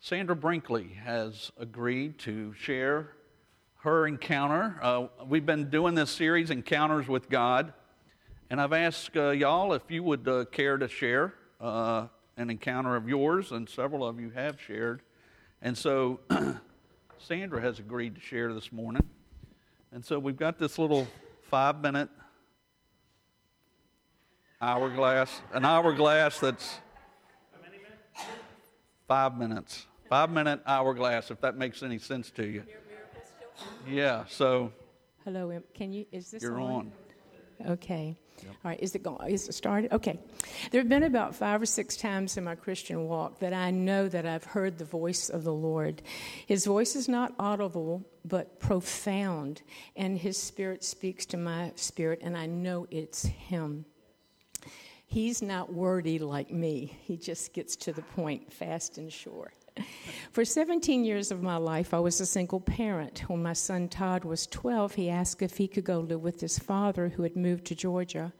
Sandra Brinkley has agreed to share her encounter. We've been doing this series, Encounters with God, and I've asked y'all if you would care to share an encounter of yours, and several of you have shared. And so Sandra has agreed to share this morning. And so we've got this little 5-minute hourglass, an hourglass that's 5 minutes. 5-minute hourglass, if that makes any sense to you. Yeah, so. Hello, is this you're on? Okay. Yep. All right, is it started? Okay. There have been about 5 or 6 times in my Christian walk that I know that I've heard the voice of the Lord. His voice is not audible, but profound, and His Spirit speaks to my spirit, and I know it's Him. He's not wordy like me. He just gets to the point fast and short. For 17 years of my life, I was a single parent. When my son Todd was 12, he asked if he could go live with his father, who had moved to Georgia.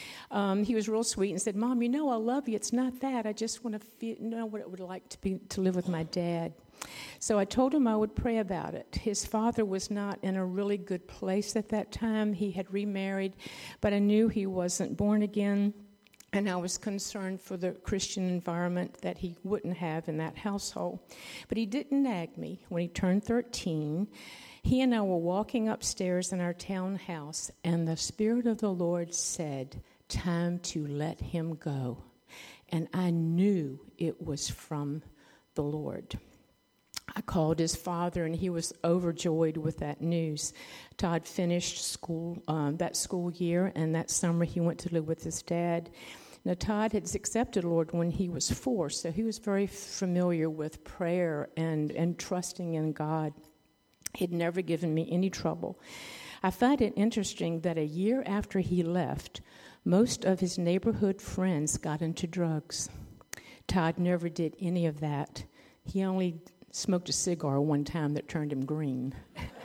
He was real sweet and said, "Mom, you know I love you. It's not that. I just want to know what it would like to live with my dad." So I told him I would pray about it. His father was not in a really good place at that time. He had remarried, but I knew he wasn't born again. And I was concerned for the Christian environment that he wouldn't have in that household. But he didn't nag me. When he turned 13, he and I were walking upstairs in our townhouse, and the Spirit of the Lord said, "Time to let him go." And I knew it was from the Lord. I called his father, and he was overjoyed with that news. Todd finished school that school year, and that summer he went to live with his dad. Now, Todd had accepted the Lord when he was 4, so he was very familiar with prayer and trusting in God. He'd never given me any trouble. I find it interesting that a year after he left, most of his neighborhood friends got into drugs. Todd never did any of that. He only smoked a cigar one time that turned him green.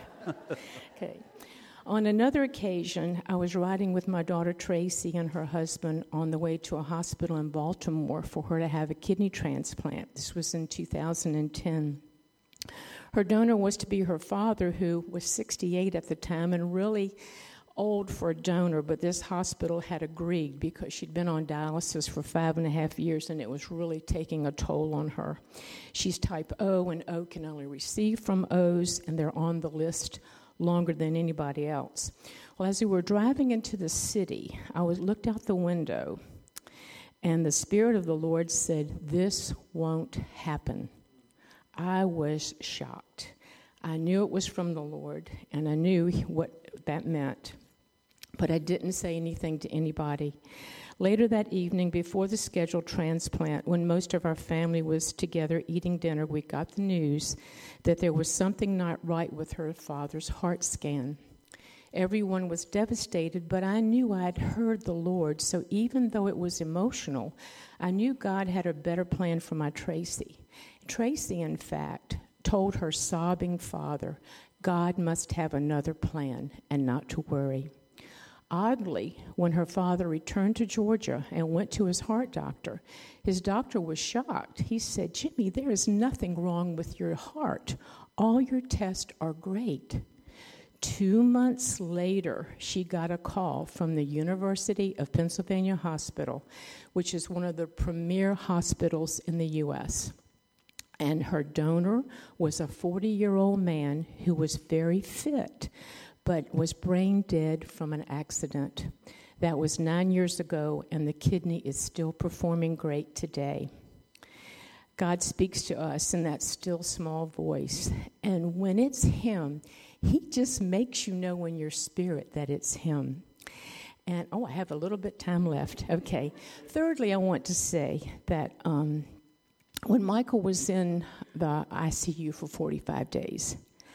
Okay. On another occasion, I was riding with my daughter Tracy and her husband on the way to a hospital in Baltimore for her to have a kidney transplant. This was in 2010. Her donor was to be her father, who was 68 at the time and really old for a donor, but this hospital had agreed because she'd been on dialysis for 5.5 years, and it was really taking a toll on her. She's type O, and O can only receive from O's, and they're on the list longer than anybody else. Well, as we were driving into the city, I looked out the window, and the Spirit of the Lord said, "This won't happen." I was shocked. I knew it was from the Lord, and I knew what that meant, but I didn't say anything to anybody. Later that evening, before the scheduled transplant, when most of our family was together eating dinner, we got the news that there was something not right with her father's heart scan. Everyone was devastated, but I knew I'd heard the Lord, so even though it was emotional, I knew God had a better plan for my Tracy. Tracy, in fact, told her sobbing father, God must have another plan and not to worry. Oddly, when her father returned to Georgia and went to his heart doctor, his doctor was shocked. He said, "Jimmy, there is nothing wrong with your heart. All your tests are great." 2 months later, she got a call from the University of Pennsylvania Hospital, which is one of the premier hospitals in the U.S., and her donor was a 40-year-old man who was very fit, but was brain dead from an accident. That was 9 years ago, and the kidney is still performing great today. God speaks to us in that still small voice, and when it's Him, He just makes you know in your spirit that it's Him. And, I have a little bit time left. Okay. Thirdly, I want to say that when Michael was in the ICU for 45 days,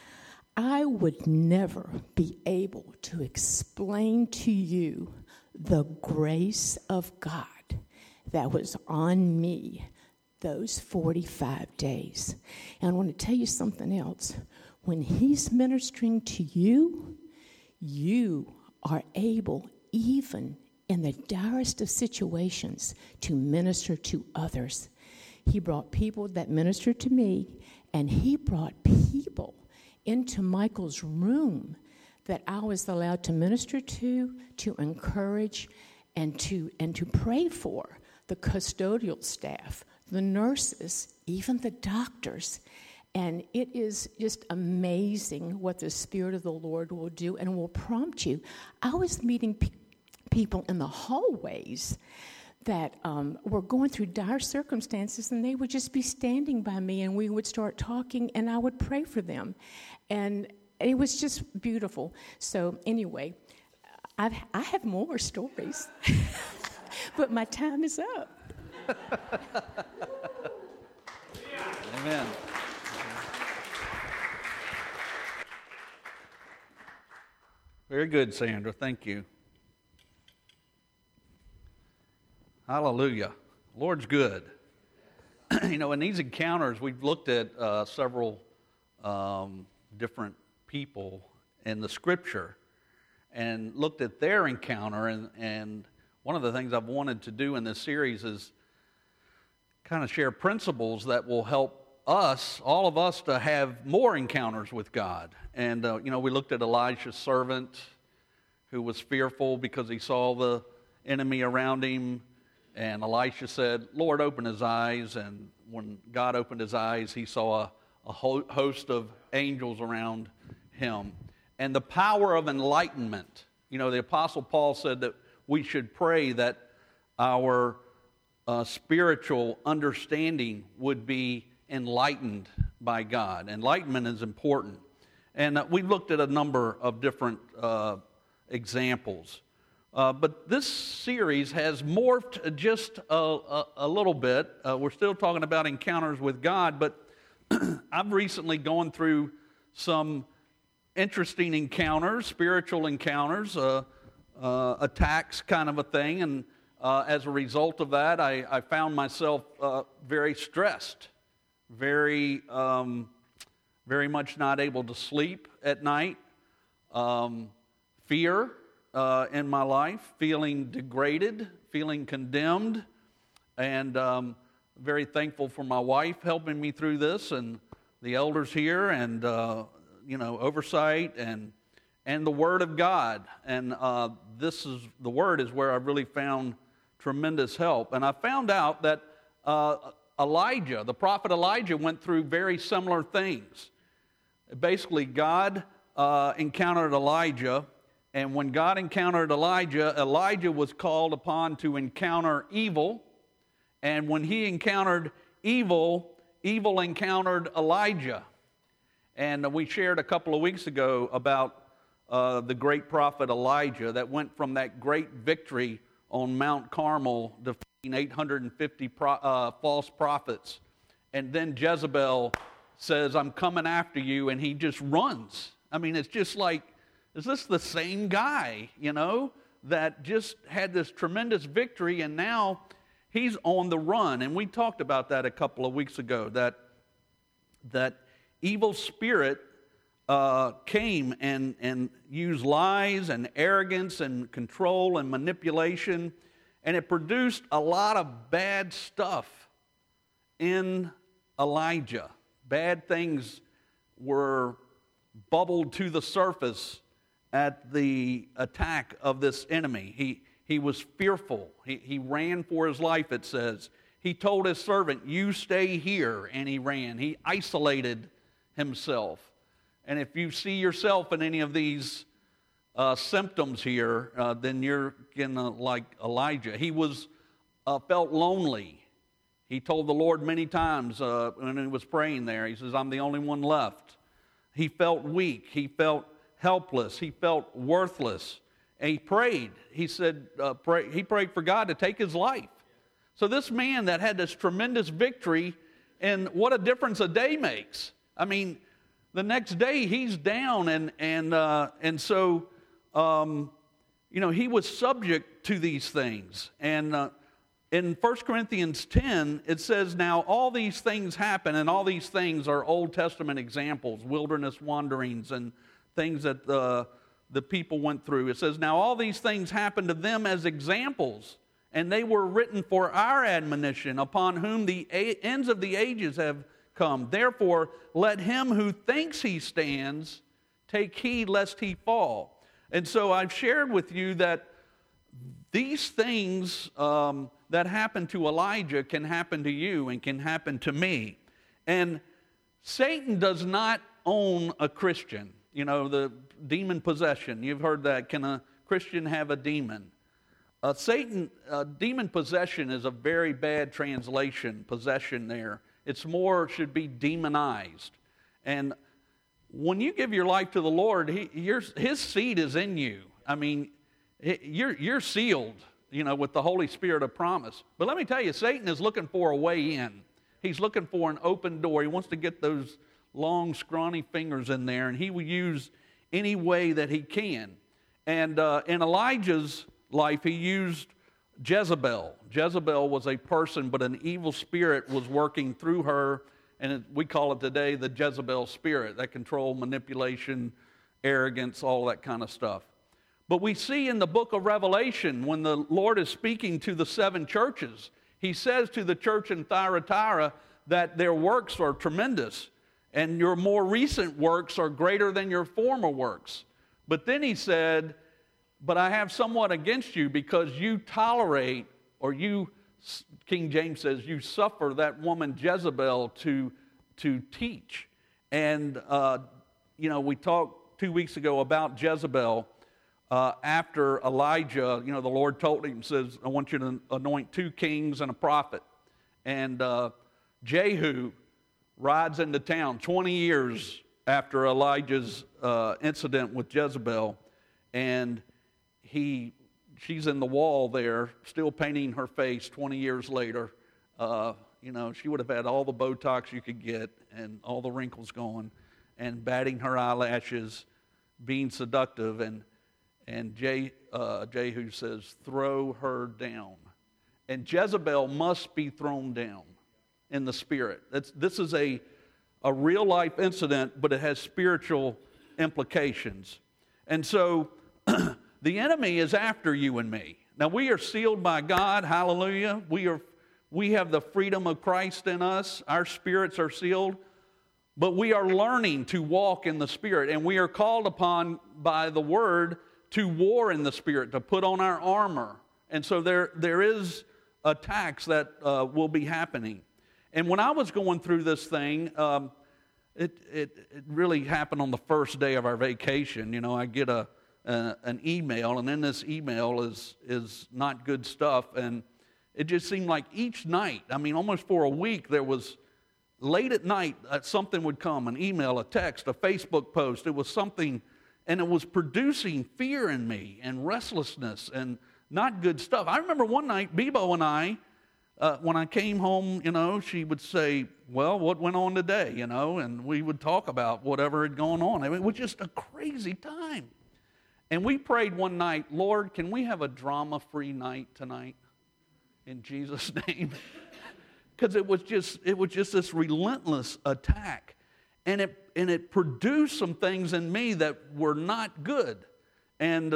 I would never be able to explain to you the grace of God that was on me those 45 days. And I want to tell you something else. When He's ministering to you, you are able, even in the direst of situations, to minister to others. He brought people that ministered to me, and he brought people into Michael's room that I was allowed to minister to encourage, and to pray for. The custodial staff, the nurses, even the doctors. And it is just amazing what the Spirit of the Lord will do and will prompt you. I was meeting people in the hallways that were going through dire circumstances, and they would just be standing by me, and we would start talking, and I would pray for them. And it was just beautiful. So anyway, I have more stories, but my time is up. Amen. Very good, Sandra. Thank you. Hallelujah. Lord's good. In these encounters, we've looked at several different people in the Scripture and looked at their encounter. And one of the things I've wanted to do in this series is kind of share principles that will help us, all of us, to have more encounters with God. And, we looked at Elijah's servant who was fearful because he saw the enemy around him. And Elisha said, Lord, open his eyes. And when God opened his eyes, he saw a host of angels around him. And the power of enlightenment. The Apostle Paul said that we should pray that our spiritual understanding would be enlightened by God. Enlightenment is important. And we've looked at a number of different examples. But this series has morphed just a little bit. We're still talking about encounters with God, but I've recently gone through some interesting encounters, spiritual encounters, attacks kind of a thing, and as a result of that, I found myself very stressed, very much not able to sleep at night, fear in my life, feeling degraded, feeling condemned, and very thankful for my wife helping me through this, and the elders here, and oversight, and the Word of God. And the Word is where I really found tremendous help. And I found out that Elijah, the prophet Elijah, went through very similar things. Basically, God encountered Elijah, and when God encountered Elijah, Elijah was called upon to encounter evil. And when he encountered evil, evil encountered Elijah. And we shared a couple of weeks ago about the great prophet Elijah that went from that great victory on Mount Carmel, defeating 850 false prophets. And then Jezebel says, I'm coming after you, and he just runs. I mean, it's just like, is this the same guy, that just had this tremendous victory, and now he's on the run? And we talked about that a couple of weeks ago, that evil spirit came and used lies and arrogance and control and manipulation, and it produced a lot of bad stuff in Elijah. Bad things were bubbled to the surface at the attack of this enemy. He was fearful. He ran for his life, it says. He told his servant, you stay here, and he ran. He isolated himself. And if you see yourself in any of these symptoms here, then you're like Elijah. He felt lonely. He told the Lord many times when he was praying there, he says, I'm the only one left. He felt weak. He felt helpless. He felt worthless. And he prayed. He said, he prayed for God to take his life. So this man that had this tremendous victory, and what a difference a day makes. I mean, the next day he's down, and so he was subject to these things. And in 1 Corinthians 10, it says, now all these things happen, and all these things are Old Testament examples, wilderness wanderings and things that the people went through. It says, now all these things happen to them as examples, and they were written for our admonition, upon whom the ends of the ages have come. Therefore, let him who thinks he stands take heed lest he fall. And so I've shared with you that these things that happened to Elijah can happen to you and can happen to me. And Satan does not own a Christian. You know, the demon possession. You've heard that. Can a Christian have a demon? Demon possession is a very bad translation, possession there. It's more, should be demonized. And when you give your life to the Lord, His seed is in you. I mean, you're sealed, you know, with the Holy Spirit of promise. But let me tell you, Satan is looking for a way in. He's looking for an open door. He wants to get those long, scrawny fingers in there, and he will use any way that he can. And in Elijah's life, he used Jezebel. Jezebel was a person, but an evil spirit was working through her, and we call it today the Jezebel spirit, that control, manipulation, arrogance, all that kind of stuff. But we see in the book of Revelation, when the Lord is speaking to the 7 churches, he says to the church in Thyatira that their works are tremendous, and your more recent works are greater than your former works. But then he said, but I have somewhat against you, because you tolerate, or you, King James says, you suffer that woman Jezebel to teach. And, you know, we talked 2 weeks ago about Jezebel. After Elijah, you know, the Lord told him, says, I want you to anoint 2 kings and a prophet. And Jehu rides into town 20 years after Elijah's incident with Jezebel, and she's in the wall there, still painting her face 20 years later. You know, she would have had all the Botox you could get and all the wrinkles gone, and batting her eyelashes, being seductive, and Jehu says, throw her down. And Jezebel must be thrown down in the spirit. This is a real-life incident, but it has spiritual implications. And so the enemy is after you and me. Now, we are sealed by God. Hallelujah. We have the freedom of Christ in us. Our spirits are sealed. But we are learning to walk in the Spirit. And we are called upon by the Word to war in the Spirit, to put on our armor. And so there is attacks that will be happening. And when I was going through this thing, it really happened on the first day of our vacation. You know, I get an email, and in this email is not good stuff. And it just seemed like each night, I mean, almost for a week, there was late at night, something would come, an email, a text, a Facebook post. It was something, and it was producing fear in me and restlessness and not good stuff. I remember one night, Bebo and I, when I came home, you know, she would say, well, what went on today, you know, and we would talk about whatever had gone on. I mean, it was just a crazy time. And we prayed one night, Lord, can we have a drama-free night tonight in Jesus' name? Because it was just this relentless attack. And it produced some things in me that were not good. And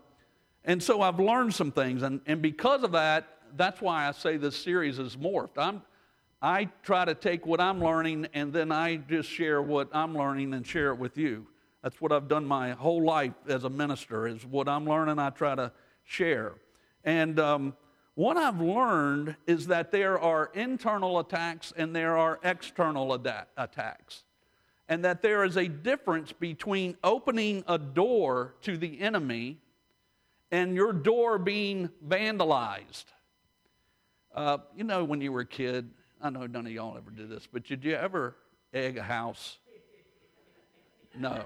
so I've learned some things. And because of that, that's why I say this series is morphed. I try to take what I'm learning, and then I just share what I'm learning and share it with you. That's what I've done my whole life as a minister, is what I'm learning I try to share. And what I've learned is that there are internal attacks and there are external attacks. And that there is a difference between opening a door to the enemy and your door being vandalized. You know, when you were a kid, I know none of y'all ever did this, but did you ever egg a house? No.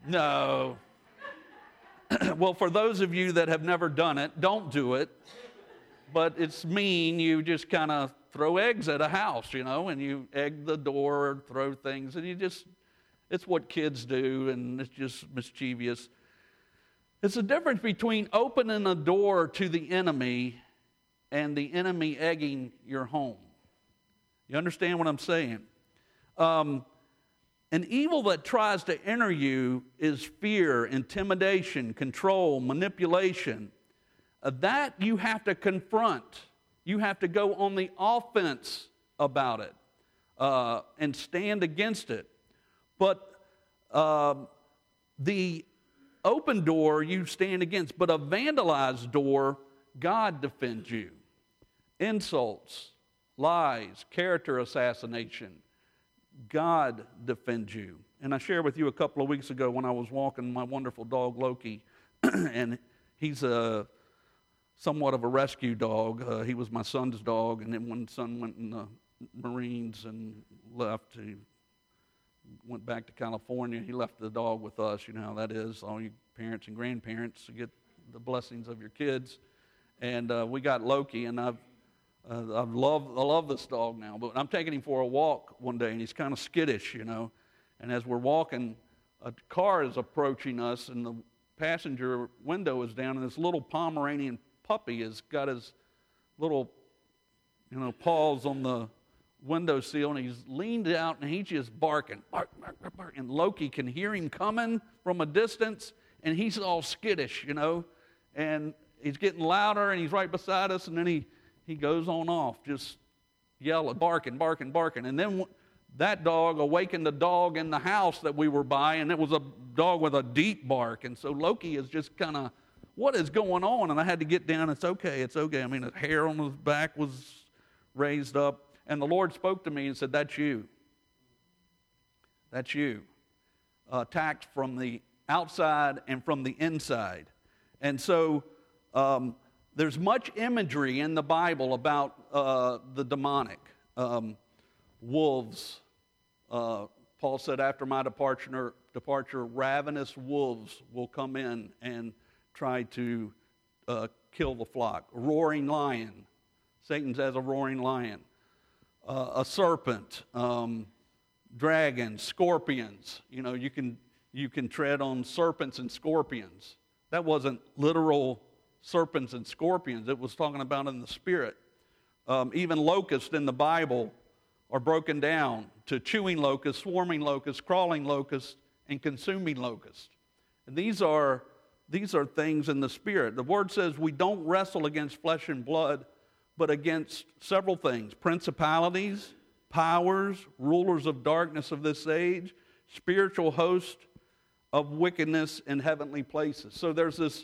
Well, for those of you that have never done it, don't do it. But it's mean. You just kind of throw eggs at a house, you know, and you egg the door or throw things, and it's what kids do, and it's just mischievous. It's the difference between opening a door to the enemy and the enemy egging your home. You understand what I'm saying? An evil that tries to enter you is fear, intimidation, control, manipulation. that you have to confront. You have to go on the offense about it and stand against it. But the open door you stand against, but a vandalized door, God defends you. Insults, lies, character assassination, God defends you. And I shared with you a couple of weeks ago when I was walking my wonderful dog Loki, and he's somewhat of a rescue dog. He was my son's dog, and then when son went in the Marines and left, he went back to California. He left the dog with us. You know how that is. All you parents and grandparents get the blessings of your kids. And we got Loki, and I love this dog now. But I'm taking him for a walk one day, and he's kind of skittish, you know. And as we're walking, a car is approaching us, and the passenger window is down, and this little Pomeranian puppy has got his little, paws on the windowsill, and he's leaned out, and he's just barking, bark, bark, bark, bark. And Loki can hear him coming from a distance, and he's all skittish, and he's getting louder, and he's right beside us, and then he goes on off, just yelling, barking, barking, barking. And then that dog awakened a dog in the house that we were by, and it was a dog with a deep bark. And so Loki is just kind of, what is going on? And I had to get down. It's okay. I mean, the hair on his back was raised up. And the Lord spoke to me and said, that's you. That's you. Attacked from the outside and from the inside. And so there's much imagery in the Bible about the demonic. Wolves. Paul said, after my departure, ravenous wolves will come in and try to kill the flock. Roaring lion. Satan's as a roaring lion. A serpent. Dragons. Scorpions. You can tread on serpents and scorpions. That wasn't literal serpents and scorpions. It was talking about in the spirit. Even locusts in the Bible are broken down to chewing locusts, swarming locusts, crawling locusts, and consuming locusts. And these are things in the spirit. The Word says we don't wrestle against flesh and blood, but against several things: principalities, powers, rulers of darkness of this age, spiritual host of wickedness in heavenly places. So there's this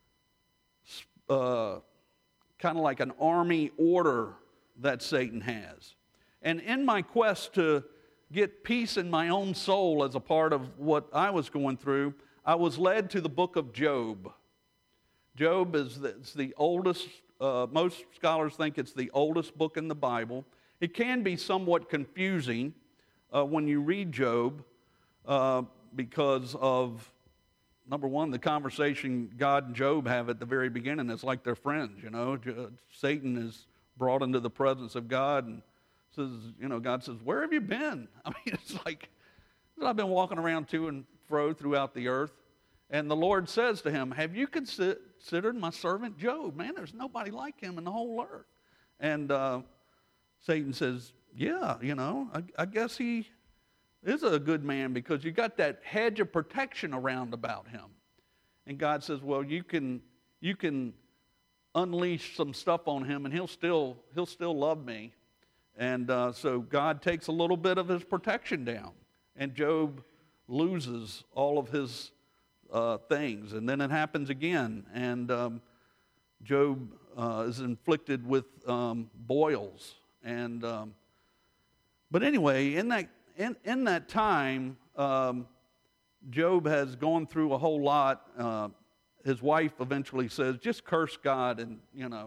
kind of like an army order that Satan has. And in my quest to get peace in my own soul as a part of what I was going through, I was led to the book of Job. Job is the oldest, most scholars think it's the oldest book in the Bible. It can be somewhat confusing when you read Job because of, number one, the conversation God and Job have at the very beginning. It's like they're friends, Satan is brought into the presence of God and says, God says, where have you been? I mean, it's like, I've been walking around to and fro throughout the earth. And the Lord says to him, have you considered my servant Job? Man, there's nobody like him in the whole earth. And Satan says, yeah, I guess he is a good man because you got that hedge of protection around about him. And God says, well, you can unleash some stuff on him and he'll still love me. And so God takes a little bit of his protection down. And Job loses all of his things. And then it happens again. And Job is inflicted with boils. And but anyway, in that time, Job has gone through a whole lot. His wife eventually says, just curse God and,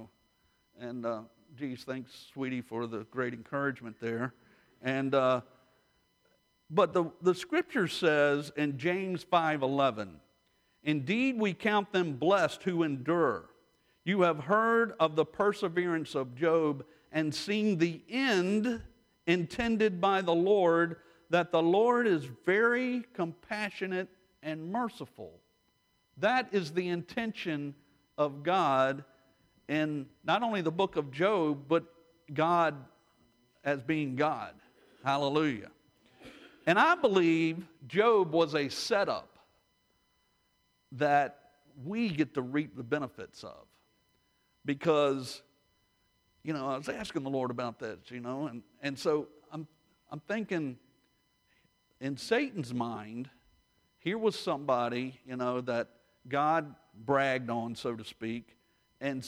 geez, thanks, sweetie, for the great encouragement there. And but the scripture says in James 5:11, indeed we count them blessed who endure. You have heard of the perseverance of Job and seen the end intended by the Lord, that the Lord is very compassionate and merciful. That is the intention of God in not only the book of Job, but God as being God. Hallelujah. And I believe Job was a setup that we get to reap the benefits of. because, I was asking the Lord about this, and so I'm thinking, in Satan's mind, here was somebody, that God bragged on, so to speak, and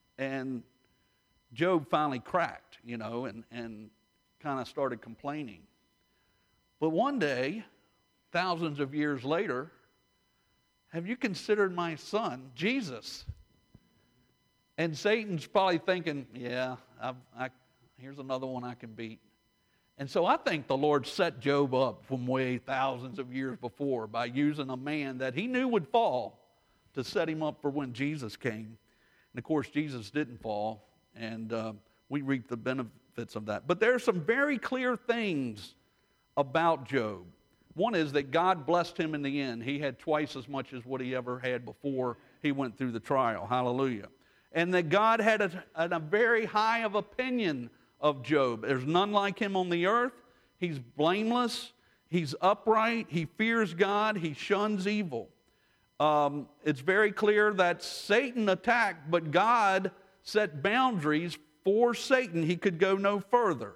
Job finally cracked, and kind of started complaining. But one day, thousands of years later, have you considered my son, Jesus? And Satan's probably thinking, yeah, here's another one I can beat. And so I think the Lord set Job up from way thousands of years before by using a man that he knew would fall to set him up for when Jesus came. And of course, Jesus didn't fall, and we reap the benefits of that. But there are some very clear things about Job. One is that God blessed him in the end. He had twice as much as what he ever had before he went through the trial. Hallelujah. And that God had a very high of opinion of Job. There's none like him on the earth. He's blameless. He's upright. He fears God. He shuns evil. It's very clear that Satan attacked, but God set boundaries for Satan. He could go no further.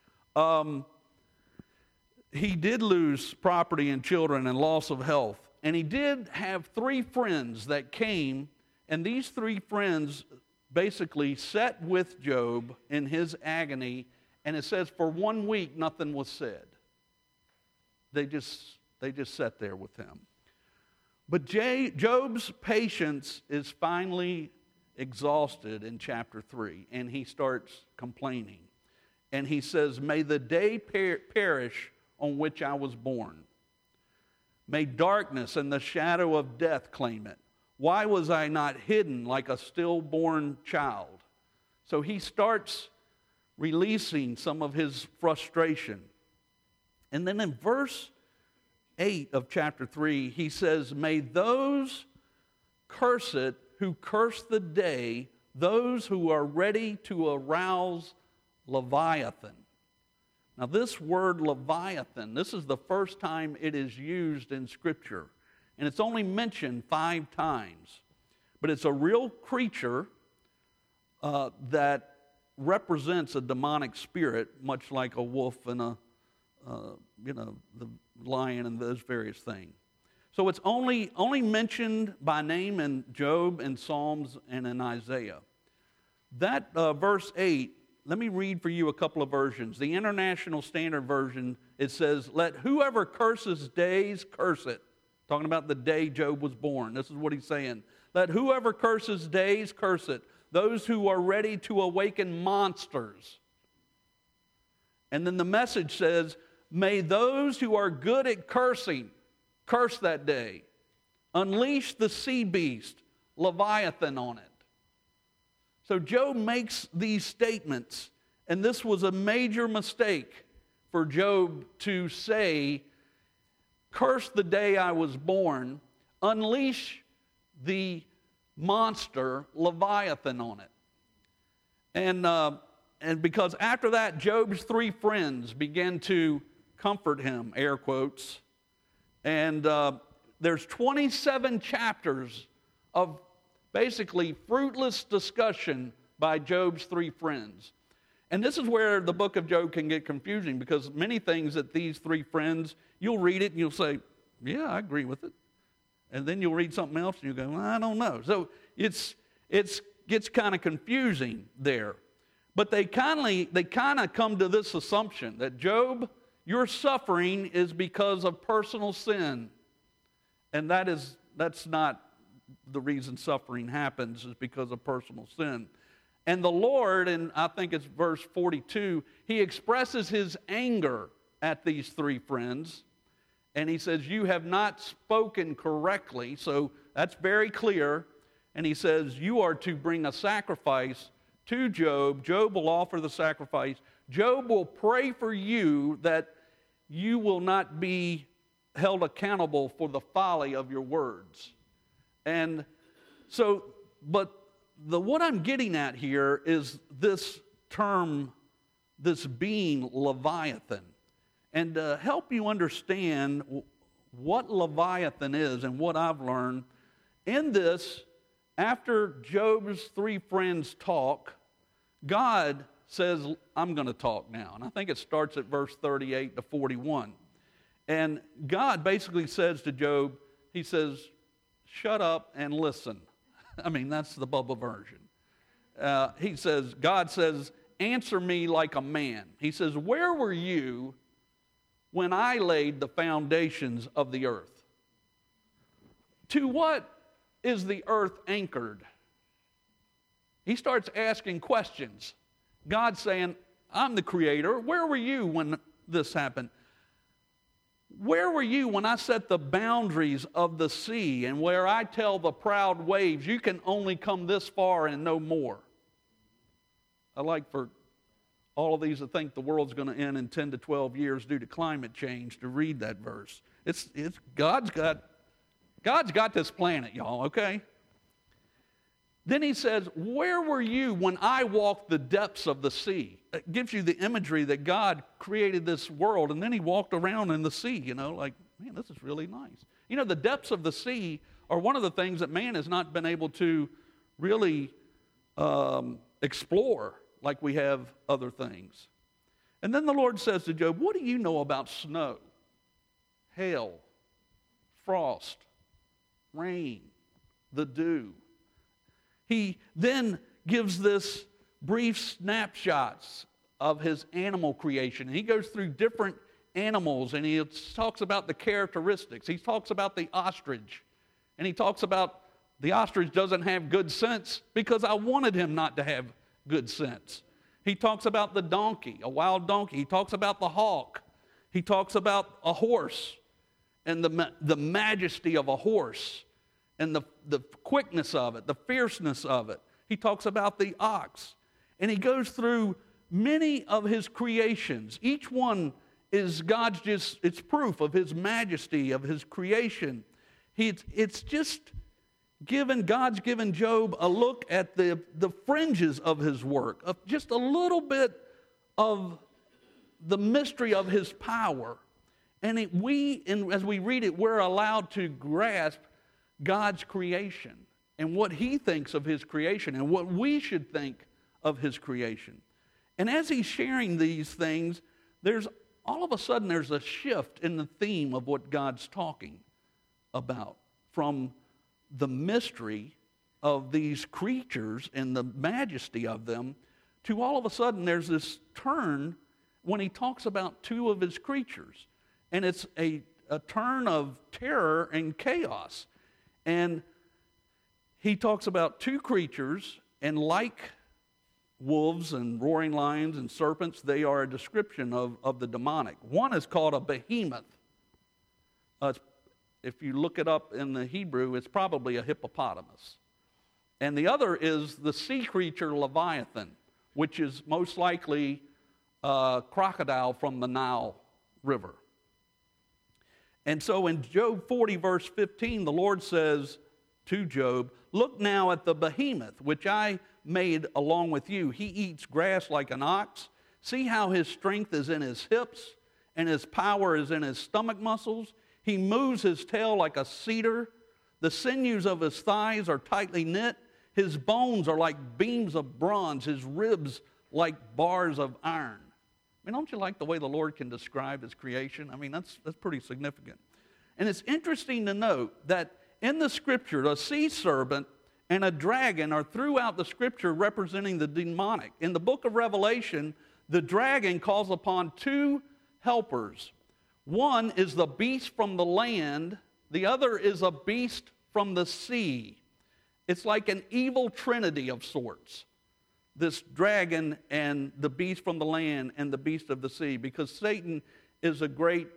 He did lose property and children and loss of health. And he did have 3 friends that came, and these 3 friends basically sat with Job in his agony, and it says for 1 week nothing was said. They just sat there with him. But Job's patience is finally exhausted in chapter 3, and he starts complaining. And he says, "May the day perish on which I was born. May darkness and the shadow of death claim it. Why was I not hidden like a stillborn child?" So he starts releasing some of his frustration. And then in verse 8 of chapter 3, he says, "May those curse it who curse the day, those who are ready to arouse Leviathan." Now this word Leviathan, this is the first time it is used in Scripture. And it's only mentioned 5 times. But it's a real creature that represents a demonic spirit, much like a wolf and the lion and those various things. So it's only mentioned by name in Job and Psalms and in Isaiah. That verse 8, let me read for you a couple of versions. The International Standard Version, it says, "Let whoever curses days curse it." Talking about the day Job was born. This is what he's saying. "Let whoever curses days curse it. Those who are ready to awaken monsters." And then the Message says, "May those who are good at cursing curse that day. Unleash the sea beast, Leviathan, on it." So Job makes these statements, and this was a major mistake for Job to say, "Curse the day I was born, unleash the monster Leviathan on it." And because after that, Job's 3 friends began to comfort him, air quotes. And there's 27 chapters of basically fruitless discussion by Job's 3 friends. And this is where the book of Job can get confusing, because many things that these 3 friends, you'll read it and you'll say, "Yeah, I agree with it." And then you'll read something else and you'll go, "Well, I don't know." So it gets kind of confusing there. But they kind of come to this assumption that, Job, your suffering is because of personal sin. And that's not the reason suffering happens, is because of personal sin. And the Lord, and I think it's verse 42, he expresses his anger at these 3 friends. And he says, "You have not spoken correctly." So that's very clear. And he says, "You are to bring a sacrifice to Job. Job will offer the sacrifice. Job will pray for you that you will not be held accountable for the folly of your words." And so, but what I'm getting at here is this term, this being Leviathan. And to help you understand what Leviathan is and what I've learned, in this after Job's three friends talk, God says, I'm going to talk now. And I think it starts at verse 38 to 41. And God basically says to Job, he says, shut up and listen. I mean, that's the Bubba version. God says, answer me like a man. He says, where were you when I laid the foundations of the earth? To what is the earth anchored? He starts asking questions. God saying, I'm the creator. Where were you when this happened? Where were you when I set the boundaries of the sea and where I tell the proud waves, you can only come this far and no more? I like for all of these that think the world's going to end in 10 to 12 years due to climate change to read that verse. It's God's got this planet, y'all, okay? Then he says, where were you when I walked the depths of the sea? It gives you the imagery that God created this world, and then he walked around in the sea, like, man, this is really nice. The depths of the sea are one of the things that man has not been able to really explore like we have other things. And then the Lord says to Job, what do you know about snow, hail, frost, rain, the dew? He then gives this brief snapshots of his animal creation. He goes through different animals and he talks about the characteristics. He talks about the ostrich. And he talks about the ostrich doesn't have good sense because I wanted him not to have good sense. He talks about the donkey, a wild donkey. He talks about the hawk. He talks about a horse and the majesty of a horse and the quickness of it, the fierceness of it. He talks about the ox. And he goes through many of his creations. Each one is it's proof of his majesty, of his creation. It's just God's given Job a look at the fringes of his work, of just a little bit of the mystery of his power. And as we read it, we're allowed to grasp God's creation and what he thinks of his creation and what we should think of his creation. And as he's sharing these things, all of a sudden there's a shift in the theme of what God's talking about, from the mystery of these creatures and the majesty of them to all of a sudden there's this turn when he talks about two of his creatures. And it's a turn of terror and chaos. And he talks about two creatures, and like wolves and roaring lions and serpents, they are a description of the demonic. One is called a behemoth. If you look it up in the Hebrew, it's probably a hippopotamus. And the other is the sea creature Leviathan, which is most likely a crocodile from the Nile River. And so in Job 40, verse 15, the Lord says to Job, look now at the behemoth, which I made along with you. He eats grass like an ox. See how his strength is in his hips, and his power is in his stomach muscles. He moves his tail like a cedar. The sinews of his thighs are tightly knit. His bones are like beams of bronze, his ribs like bars of iron. I mean, don't you like the way the Lord can describe his creation? I mean, that's pretty significant. And it's interesting to note that in the Scripture, a sea serpent and a dragon are throughout the Scripture representing the demonic. In the book of Revelation, the dragon calls upon two helpers. One is the beast from the land. The other is a beast from the sea. It's like an evil trinity of sorts. This dragon and the beast from the land and the beast of the sea. Because Satan is a great,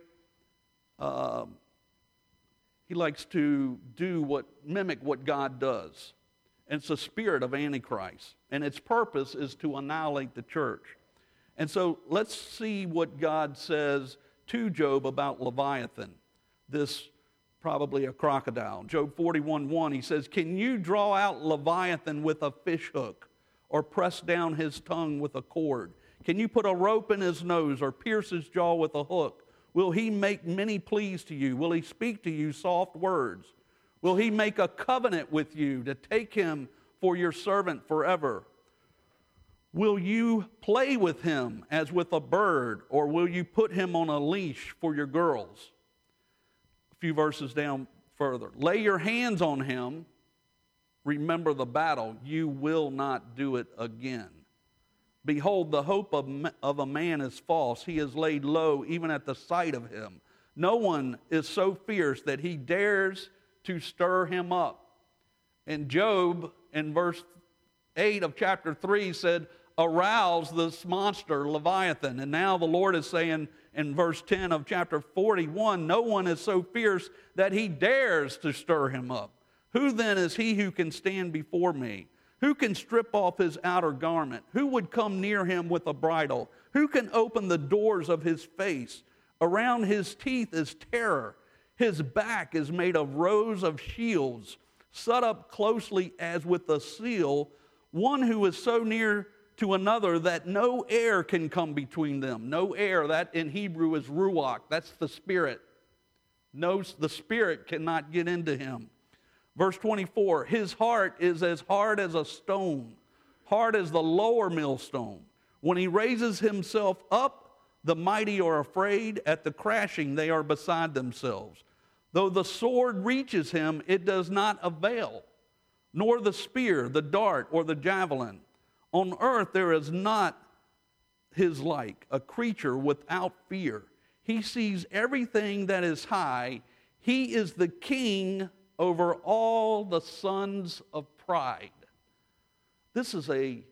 he likes to mimic what God does. And it's a spirit of Antichrist. And its purpose is to annihilate the church. And so let's see what God says to Job about Leviathan, this probably a crocodile. Job 41:1, he says, can you draw out Leviathan with a fish hook, or press down his tongue with a cord? Can you put a rope in his nose, or pierce his jaw with a hook? Will he make many pleas to you? Will he speak to you soft words? Will he make a covenant with you to take him for your servant forever? Will you play with him as with a bird, or will you put him on a leash for your girls? A few verses down further. Lay your hands on him. Remember the battle. You will not do it again. Behold, the hope of a man is false. He is laid low even at the sight of him. No one is so fierce that he dares to stir him up. And Job, in verse 8 of chapter 3, said, arouse this monster, Leviathan. And now the Lord is saying in verse 10 of chapter 41, no one is so fierce that he dares to stir him up. Who then is he who can stand before me? Who can strip off his outer garment? Who would come near him with a bridle? Who can open the doors of his face? Around his teeth is terror. His back is made of rows of shields, set up closely as with a seal, one who is so near to another that no air can come between them. No air, that in Hebrew is ruach. That's the spirit. No, the spirit cannot get into him. Verse 24, his heart is as hard as a stone, hard as the lower millstone. When he raises himself up, the mighty are afraid. At the crashing, they are beside themselves. Though the sword reaches him, it does not avail, nor the spear, the dart, or the javelin. On earth there is not his like, a creature without fear. He sees everything that is high. He is the king over all the sons of pride. This is a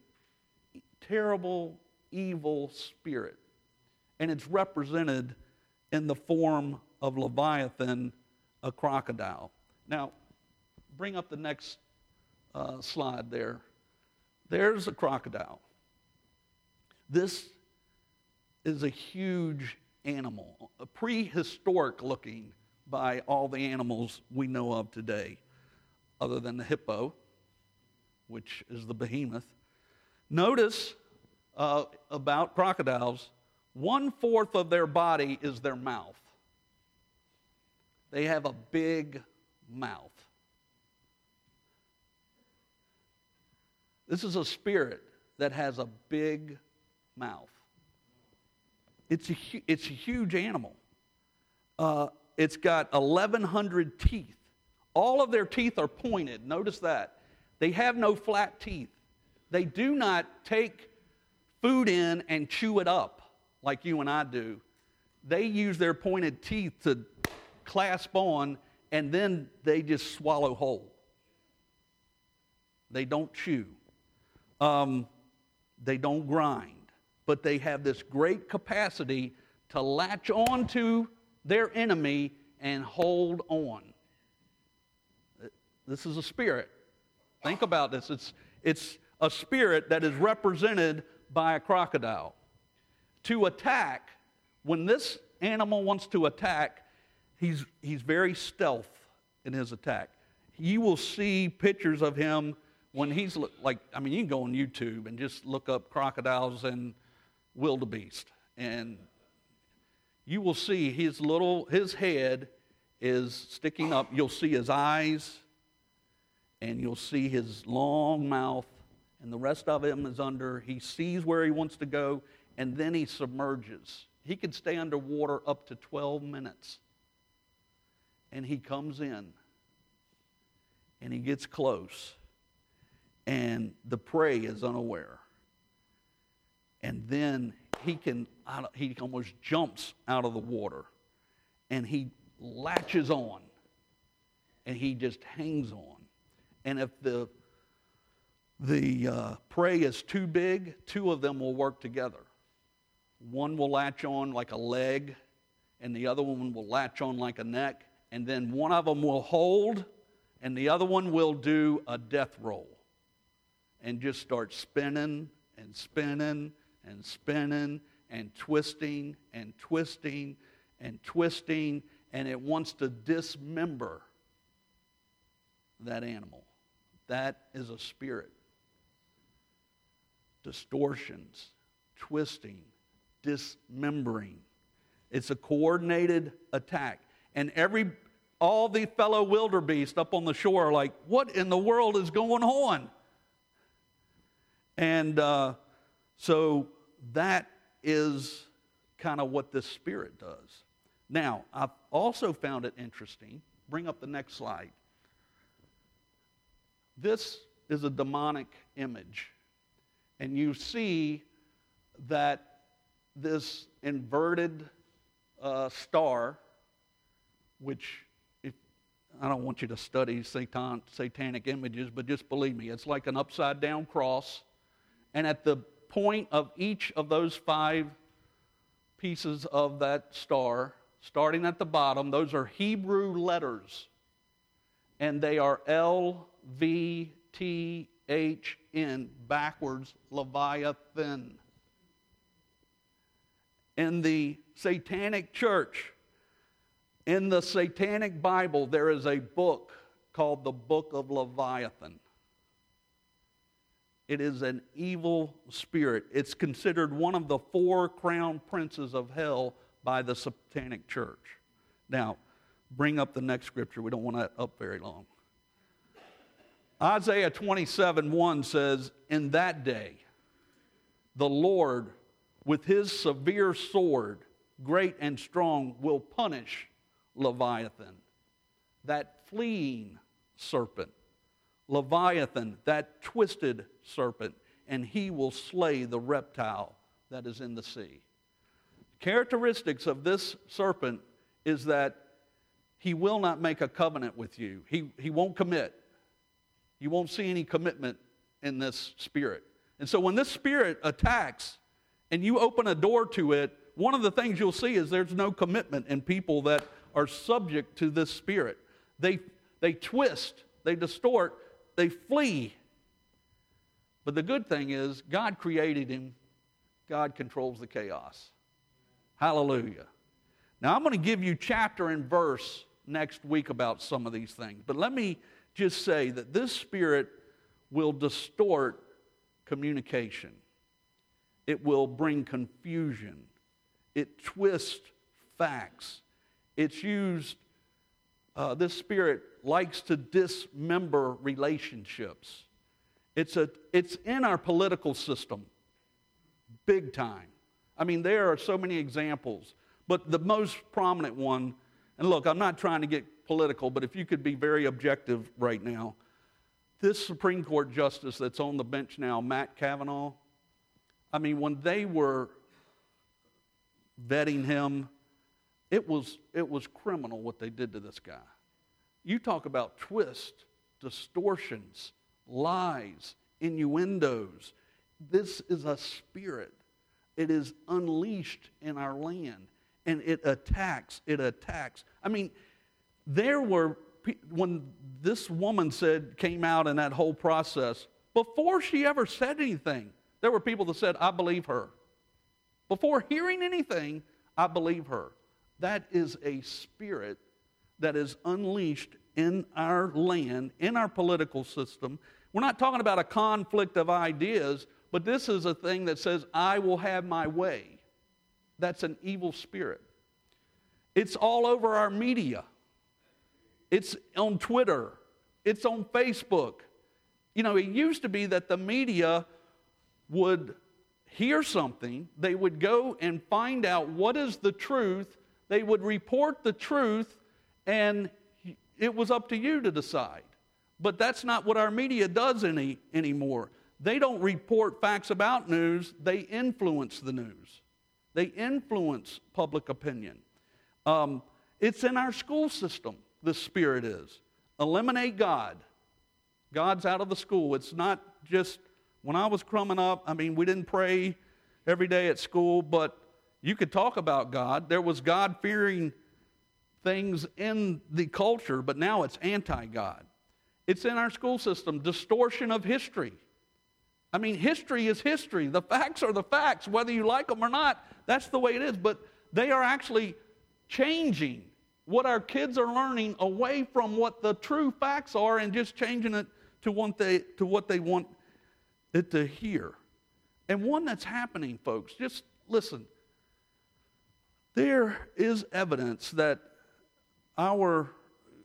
terrible, evil spirit, and it's represented in the form of Leviathan, a crocodile. Now, bring up the next slide there. There's a crocodile. This is a huge animal, a prehistoric looking by all the animals we know of today, other than the hippo, which is the behemoth. Notice about crocodiles, 1/4 of their body is their mouth. They have a big mouth. This is a spirit that has a big mouth. It's a huge animal. It's got 1,100 teeth. All of their teeth are pointed. Notice that. They have no flat teeth. They do not take food in and chew it up like you and I do. They use their pointed teeth to clasp on, and then they just swallow whole. They don't chew. They don't grind. But they have this great capacity to latch on to their enemy and hold on. This is a spirit. Think about this. It's a spirit that is represented by a crocodile. To attack, when this animal wants to attack, he's very stealth in his attack. You will see pictures of him when he's like, I mean, you can go on YouTube and just look up crocodiles and wildebeest, and you will see his head is sticking up. You'll see his eyes, and you'll see his long mouth, and the rest of him is under. He sees where he wants to go, and then he submerges. He can stay underwater up to 12 minutes. And he comes in, and he gets close, and the prey is unaware. And then he almost jumps out of the water, and he latches on, and he just hangs on. And if the prey is too big, two of them will work together. One will latch on like a leg, and the other one will latch on like a neck, and then one of them will hold, and the other one will do a death roll and just start spinning and spinning and spinning and twisting and twisting and twisting, and it wants to dismember that animal. That is a spirit. Distortions, twisting, dismembering. It's a coordinated attack. And every all the fellow wildebeest up on the shore are like, what in the world is going on? And so that is kind of what this spirit does. Now, I've also found it interesting. Bring up the next slide. This is a demonic image. And you see that this inverted star, which I don't want you to study satanic images, but just believe me, it's like an upside down cross. And at the point of each of those 5 pieces of that star, starting at the bottom, those are Hebrew letters. And they are LVTHN, backwards, Leviathan. In the satanic church, in the satanic Bible, there is a book called the Book of Leviathan. It is an evil spirit. It's considered one of the 4 crown princes of hell by the satanic church. Now, bring up the next scripture. We don't want that up very long. Isaiah 27:1 says, in that day, the Lord, with his severe sword, great and strong, will punish Leviathan, that fleeing serpent. Leviathan, that twisted serpent, and he will slay the reptile that is in the sea. Characteristics of this serpent is that he will not make a covenant with you. He won't commit. You won't see any commitment in this spirit. And so when this spirit attacks and you open a door to it, one of the things you'll see is there's no commitment in people that are subject to this spirit. They twist, they distort, they flee. But the good thing is, God created him. God controls the chaos. Hallelujah. Now, I'm going to give you chapter and verse next week about some of these things. But let me just say that this spirit will distort communication. It will bring confusion. It twists facts. It's used, this spirit likes to dismember relationships. It's in our political system, big time. I mean, there are so many examples, but the most prominent one, and look, I'm not trying to get political, but if you could be very objective right now, this Supreme Court justice that's on the bench now, Matt Kavanaugh, I mean, when they were vetting him, it was criminal what they did to this guy. You talk about twists, distortions, lies, innuendos. This is a spirit. It is unleashed in our land, and it attacks. I mean, when this woman came out in that whole process, before she ever said anything, there were people that said, I believe her. Before hearing anything, I believe her. That is a spirit that is unleashed in our land, in our political system. We're not talking about a conflict of ideas, but this is a thing that says, I will have my way. That's an evil spirit. It's all over our media. It's on Twitter. It's on Facebook. You know, it used to be that the media would hear something, they would go and find out what is the truth, they would report the truth, and it was up to you to decide. But that's not what our media does anymore. They don't report facts about news, they influence the news. They influence public opinion. It's in our school system, the spirit is. Eliminate God. God's out of the school. It's not just, when I was coming up, I mean, we didn't pray every day at school, but you could talk about God. There was God-fearing things in the culture, but now it's anti-God. It's in our school system, distortion of history. I mean, history is history. The facts are the facts, whether you like them or not. That's the way it is. But they are actually changing what our kids are learning away from what the true facts are and just changing it to what they want it to hear. And one that's happening, folks, just listen. There is evidence that our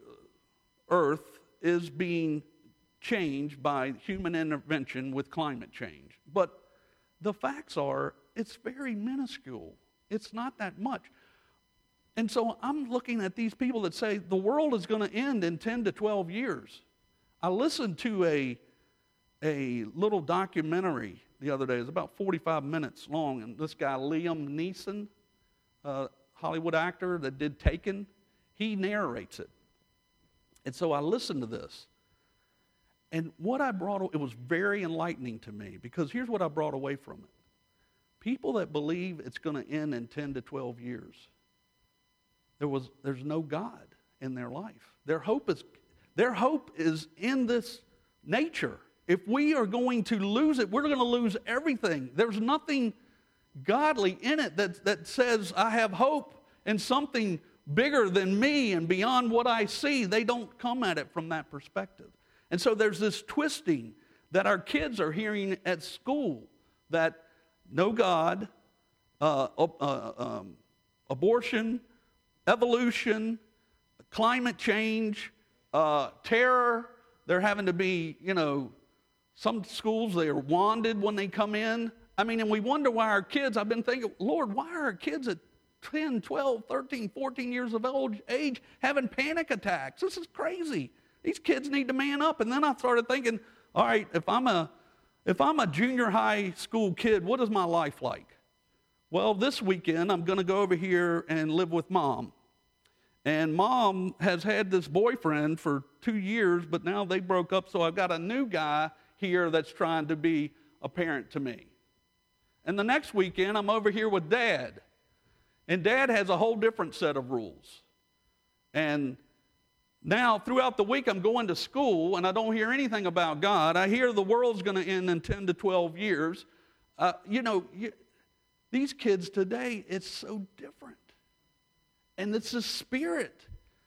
Earth is being changed by human intervention with climate change. But the facts are, it's very minuscule. It's not that much. And so I'm looking at these people that say the world is going to end in 10 to 12 years. I listened to a little documentary the other day. It was about 45 minutes long, and this guy, Liam Neeson, Hollywood actor that did Taken, he narrates it. And so I listened to this. And what I brought, it was very enlightening to me, because here's what I brought away from it. People that believe it's going to end in 10 to 12 years, there's no God in their life. Their hope is in this nature. If we are going to lose it, we're going to lose everything. There's nothing godly in it that says I have hope in something bigger than me and beyond what I see. They don't come at it from that perspective. And so there's this twisting that our kids are hearing at school, that no God, abortion, evolution, climate change, terror. They're having to be, some schools, they are wanded when they come in. I mean, and we wonder why our kids, I've been thinking, Lord, why are our kids at 10, 12, 13, 14 years of age having panic attacks? This is crazy. These kids need to man up. And then I started thinking, all right, if I'm a junior high school kid, what is my life like? Well, this weekend I'm going to go over here and live with Mom. And Mom has had this boyfriend for 2 years, but now they broke up, so I've got a new guy here that's trying to be a parent to me. And the next weekend I'm over here with Dad. And Dad has a whole different set of rules. And now, throughout the week, I'm going to school, and I don't hear anything about God. I hear the world's going to end in 10 to 12 years. These kids today, it's so different. And it's a spirit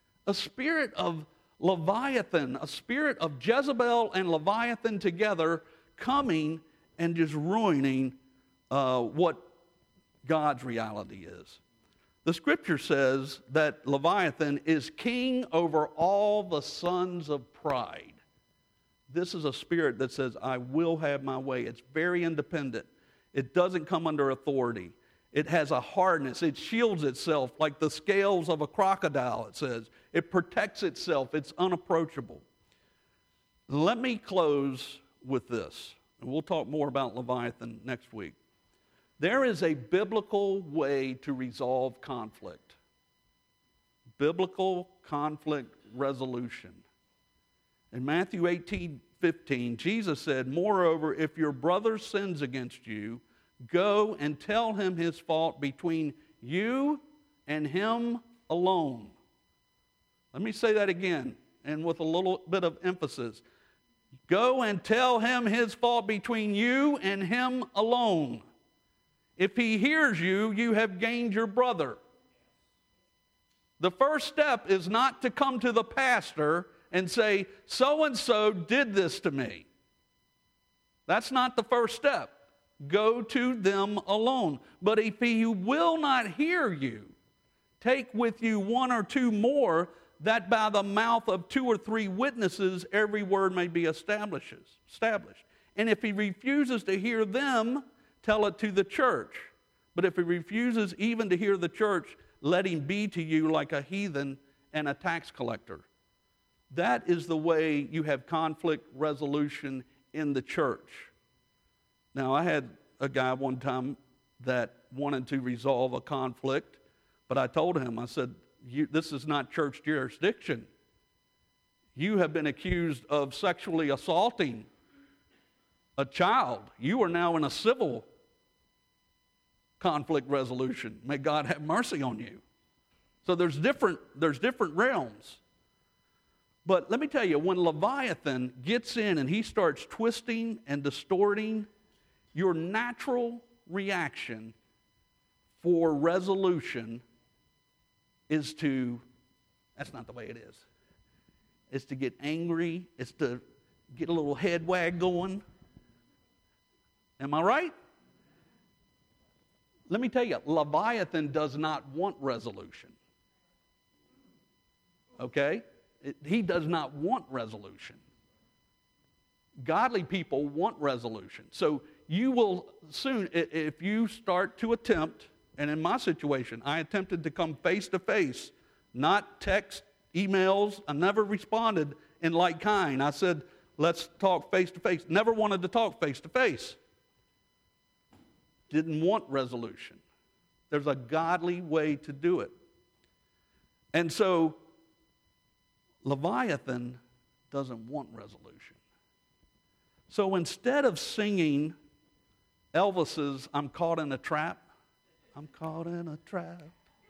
of Leviathan, a spirit of Jezebel and Leviathan together coming and just ruining what God's reality is. The scripture says that Leviathan is king over all the sons of pride. This is a spirit that says, I will have my way. It's very independent. It doesn't come under authority. It has a hardness. It shields itself like the scales of a crocodile, it says. It protects itself. It's unapproachable. Let me close with this. And we'll talk more about Leviathan next week. There is a biblical way to resolve conflict. Biblical conflict resolution. In Matthew 18:15, Jesus said, moreover, if your brother sins against you, go and tell him his fault between you and him alone. Let me say that again, and with a little bit of emphasis. Go and tell him his fault between you and him alone. If he hears you, you have gained your brother. The first step is not to come to the pastor and say, so-and-so did this to me. That's not the first step. Go to them alone. But if he will not hear you, take with you one or two more, that by the mouth of 2 or 3 witnesses every word may be established. And if he refuses to hear them, tell it to the church. But if he refuses even to hear the church, let him be to you like a heathen and a tax collector. That is the way you have conflict resolution in the church. Now, I had a guy one time that wanted to resolve a conflict, but I told him, I said, this is not church jurisdiction. You have been accused of sexually assaulting a child. You are now in a civil conflict resolution. May God have mercy on you. So there's different realms. But let me tell you, when Leviathan gets in and he starts twisting and distorting, your natural reaction for resolution is to, that's not the way it is. It's to get angry. It's to get a little head wag going. Am I right? Let me tell you, Leviathan does not want resolution. Okay? He does not want resolution. Godly people want resolution. So you will soon, if you start to attempt, and in my situation, I attempted to come face to face, not text, emails. I never responded in like kind. I said, let's talk face to face. Never wanted to talk face to face. Didn't want resolution. There's a godly way to do it. And so Leviathan doesn't want resolution. So instead of singing Elvis's I'm Caught in a Trap, I'm caught in a trap,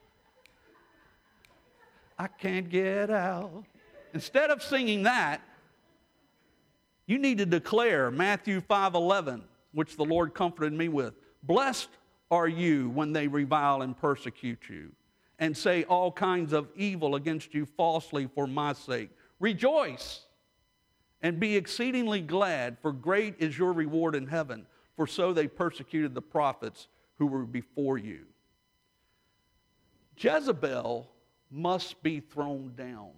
I can't get out. Instead of singing that, you need to declare Matthew 5:11, which the Lord comforted me with. Blessed are you when they revile and persecute you and say all kinds of evil against you falsely for my sake. Rejoice and be exceedingly glad, for great is your reward in heaven, for so they persecuted the prophets who were before you. Jezebel must be thrown down.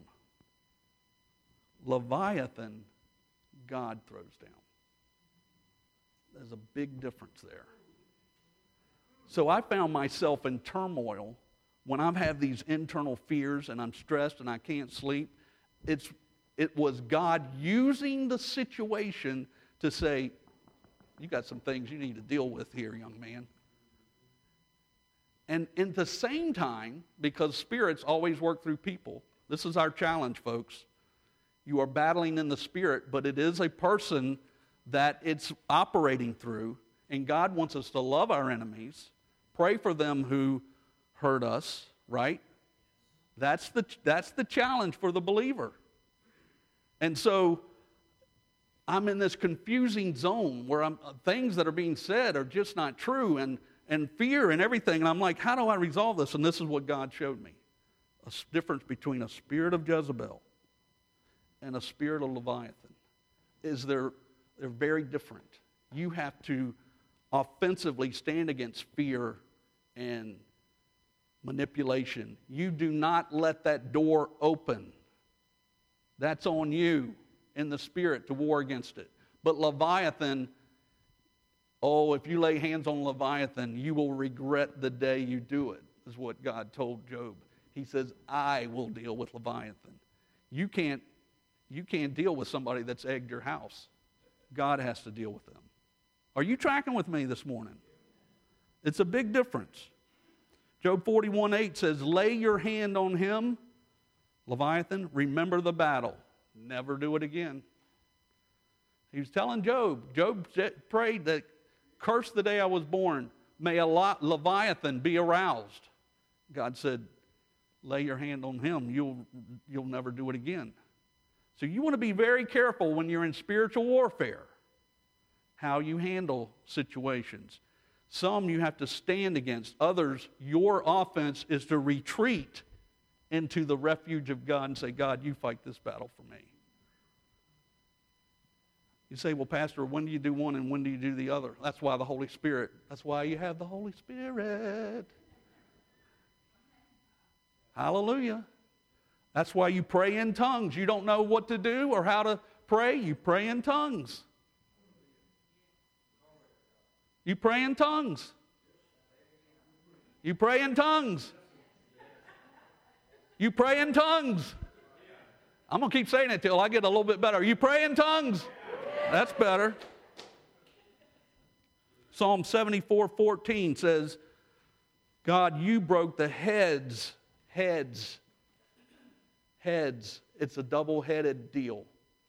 Leviathan, God throws down. There's a big difference there. So I found myself in turmoil when I've had these internal fears and I'm stressed and I can't sleep. It was God using the situation to say, you got some things you need to deal with here, young man. And at the same time, because spirits always work through people, this is our challenge, folks. You are battling in the spirit, but it is a person that it's operating through, and God wants us to love our enemies, pray for them who hurt us, right? That's the challenge for the believer. And so I'm in this confusing zone where things that are being said are just not true, and fear and everything. And I'm like, how do I resolve this? And this is what God showed me. A difference between a spirit of Jezebel and a spirit of Leviathan is they're very different. You have to offensively stand against fear and manipulation. You do not let that door open. That's on you in the spirit to war against it. But Leviathan, if you lay hands on Leviathan, you will regret the day you do it, is what God told Job. He says, I will deal with Leviathan. You can't deal with somebody that's egged your house. God has to deal with them. Are you tracking with me this morning? It's a big difference. Job 41:8 says, lay your hand on him, Leviathan, remember the battle. Never do it again. He was telling Job. Job prayed that, curse the day I was born. May a Leviathan be aroused. God said, lay your hand on him. You'll never do it again. So you want to be very careful when you're in spiritual warfare, how you handle situations. Some you have to stand against. Others, your offense is to retreat into the refuge of God and say, God, you fight this battle for me. You say, well, Pastor, when do you do one and when do you do the other? That's why that's why you have the Holy Spirit. Hallelujah. That's why you pray in tongues. You don't know what to do or how to pray, you pray in tongues. You pray in tongues. You pray in tongues. You pray in tongues. I'm going to keep saying it till I get a little bit better. You pray in tongues. That's better. Psalm 74:14 says, God, you broke the heads. It's a double-headed deal.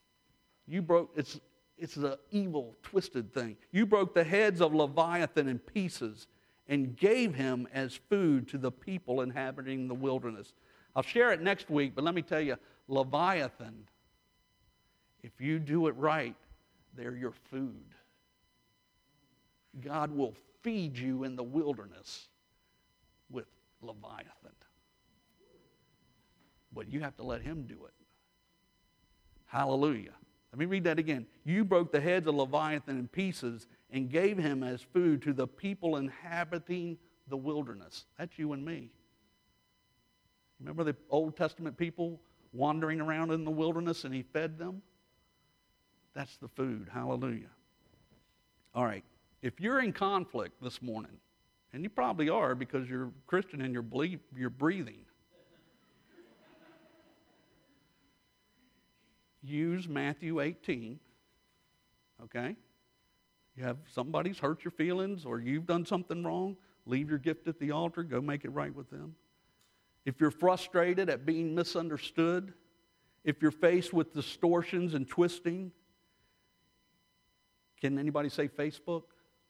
It's an evil, twisted thing. You broke the heads of Leviathan in pieces and gave him as food to the people inhabiting the wilderness. I'll share it next week, but let me tell you, Leviathan, if you do it right, they're your food. God will feed you in the wilderness with Leviathan. But you have to let him do it. Hallelujah. Let me read that again. You broke the heads of Leviathan in pieces and gave him as food to the people inhabiting the wilderness. That's you and me. Remember the Old Testament people wandering around in the wilderness and he fed them? That's the food. Hallelujah. All right. If you're in conflict this morning, and you probably are because you're Christian and you're breathing, use Matthew 18, okay? You have somebody's hurt your feelings or you've done something wrong, leave your gift at the altar, go make it right with them. If you're frustrated at being misunderstood, if you're faced with distortions and twisting, can anybody say Facebook?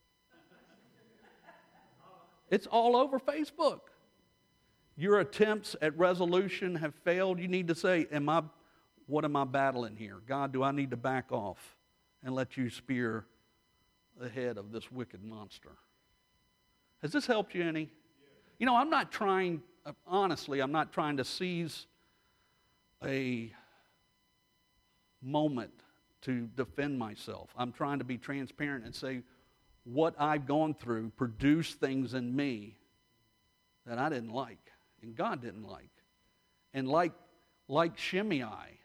It's all over Facebook. Your attempts at resolution have failed. You need to say, what am I battling here? God, do I need to back off and let you spear the head of this wicked monster? Has this helped you any? You know, I'm not trying to seize a moment to defend myself. I'm trying to be transparent and say what I've gone through produced things in me that I didn't like and God didn't like. And like Shimei,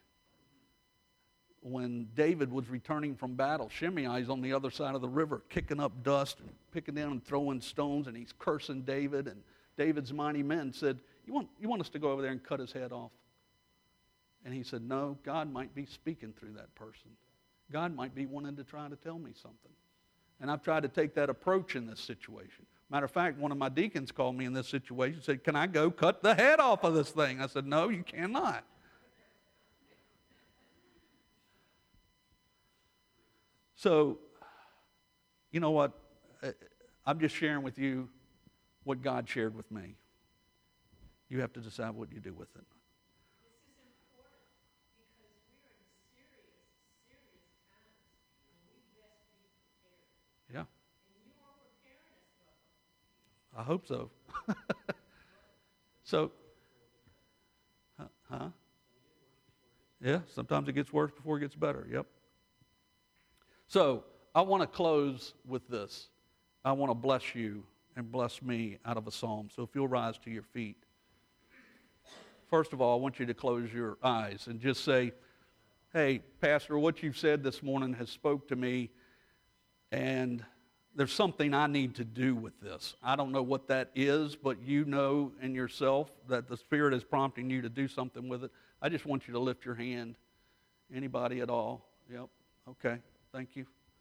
when David was returning from battle, Shimei's on the other side of the river kicking up dust and picking down and throwing stones, and he's cursing David. And David's mighty men said, you want us to go over there and cut his head off? And he said, no, God might be speaking through that person. God might be wanting to try to tell me something. And I've tried to take that approach in this situation. Matter of fact, one of my deacons called me in this situation and said, can I go cut the head off of this thing? I said, no, you cannot. So, you know what? I'm just sharing with you what God shared with me. You have to decide what you do with it. Yeah. I hope so. So, yeah, sometimes it gets worse before it gets better. Yep. So, I want to close with this. I want to bless you and bless me out of a psalm. So if you'll rise to your feet. First of all, I want you to close your eyes and just say, hey, Pastor, what you've said this morning has spoke to me, and there's something I need to do with this. I don't know what that is, but you know in yourself that the Spirit is prompting you to do something with it. I just want you to lift your hand. Anybody at all? Yep. Okay. Thank you.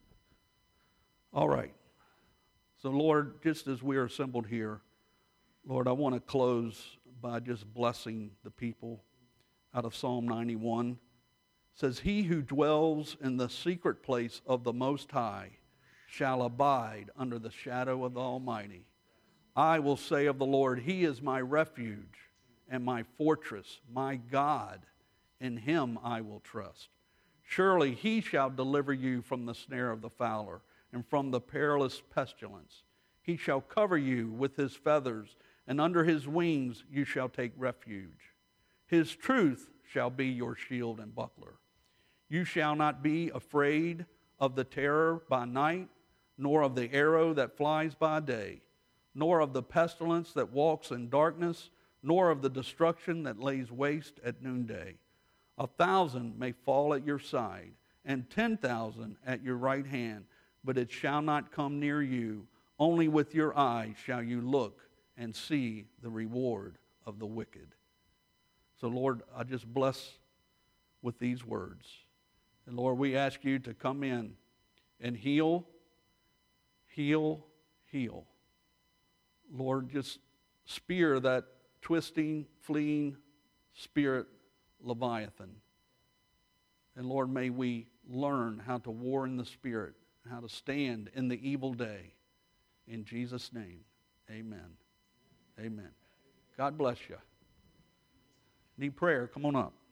All right. So, Lord, just as we are assembled here, Lord, I want to close by just blessing the people out of Psalm 91. It says, he who dwells in the secret place of the Most High shall abide under the shadow of the Almighty. I will say of the Lord, he is my refuge and my fortress, my God. In him I will trust. Surely he shall deliver you from the snare of the fowler and from the perilous pestilence. He shall cover you with his feathers, and under his wings you shall take refuge. His truth shall be your shield and buckler. You shall not be afraid of the terror by night, nor of the arrow that flies by day, nor of the pestilence that walks in darkness, nor of the destruction that lays waste at noonday. 1,000 may fall at your side, and 10,000 at your right hand, but it shall not come near you. Only with your eyes shall you look and see the reward of the wicked. So, Lord, I just bless with these words. And, Lord, we ask you to come in and heal, heal, heal. Lord, just spear that twisting, fleeing spirit, Leviathan. And, Lord, may we learn how to war in the Spirit, how to stand in the evil day. In Jesus' name, amen. Amen. God bless you. Need prayer? Come on up.